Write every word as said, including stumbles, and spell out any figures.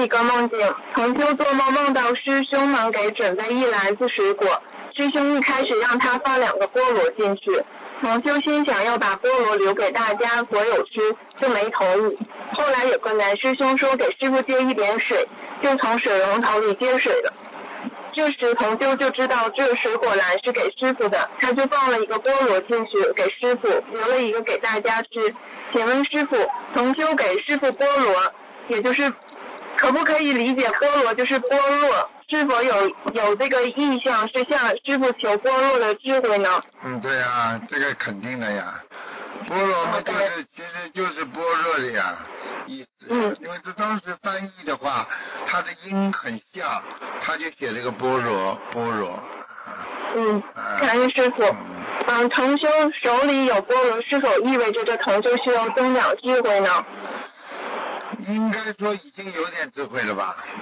一个梦境，同修做梦梦到师兄们给准备一篮子水果，师兄一开始让他放两个菠萝进去，同修心想要把菠萝留给大家所有吃，就没同意。后来有个男师兄说给师傅接一点水，就从水龙头里接水了。这时同修就知道这水果篮是给师傅的，他就放了一个菠萝进去给师傅，留了一个给大家吃。请问师傅，同修给师傅菠萝，也就是可不可以理解菠萝就是般若？是否有有这个意向是向师傅求般若的智慧呢？ 嗯，对啊，这个肯定的呀。般若嘛，就是其实就是般若的呀意思。嗯。因为这当时翻译的话，它的音很像，他就写了个般若般若。 嗯，感恩师傅。嗯，同修手里有般若，是否意味着这同修需要增长智慧呢？ 应该说已经有点智慧了吧。